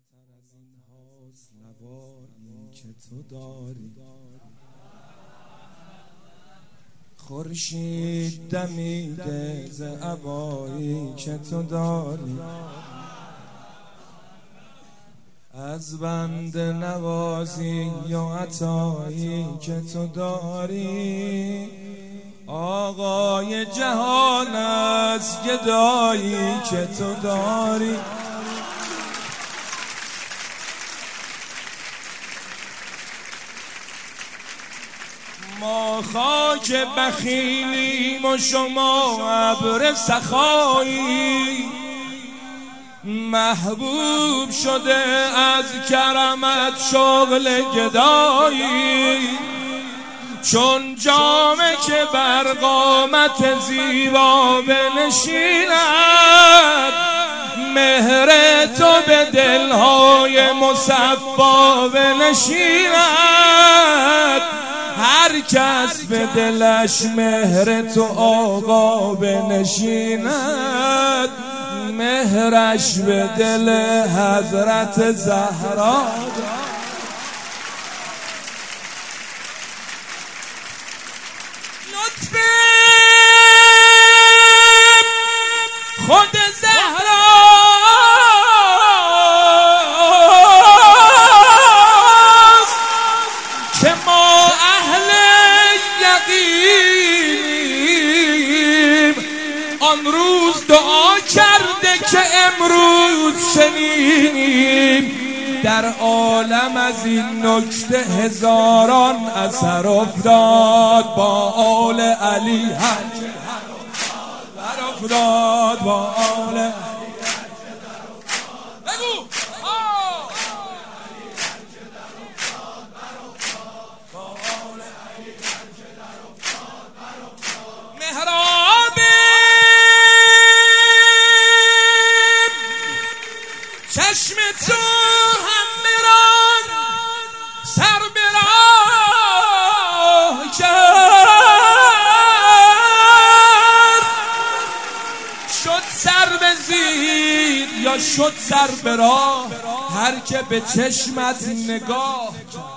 بالاتر از این هاست نوایی که تو داری. خورشید دمیده ز عبایی که تو داری. از بند نوازی و عطایی که تو داری. آقای جهان از گدایی که تو داری. ما خاک بخیلیم و شما ابر سخایی. محبوب شده از کرمت شغل گدایی. چون جامه که بر قامت زیبا بنشیند، مهر تو به دلهای مصفا بنشیند. هر کس به دلش مهر تو آقا بنشیند، مهرش به دل حضرت زهرا. لطف خود زهراست که ما اهل یقینیم. آن روز دعا کرده که امروز شنیدیم. در عالم از این نکته هزاران اثر افتاد. با آل علی هرچه در افتاد. با آل علی بگو مهراب چشم تو هم میران سر براه کرد. شد سر به زیر یا شد سر به راه، هر که به چشمت نگاه کرد.